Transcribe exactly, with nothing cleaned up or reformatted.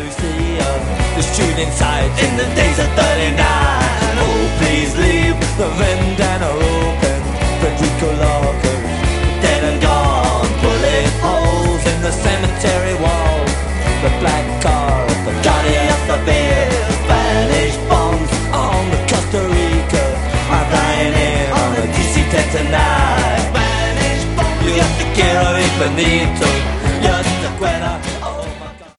Lucia, the shooting sights in the days of thirty-nine. Oh, please leave the vendana open. Federico Locker, dead and gone. Bullet holes in the cemetery walls. The black car, the Johnny of the beer. Spanish bombs on the Costa Rica. I'm flying in on a D C ten tonight. Spanish bombs, you got the Quiero Infinito.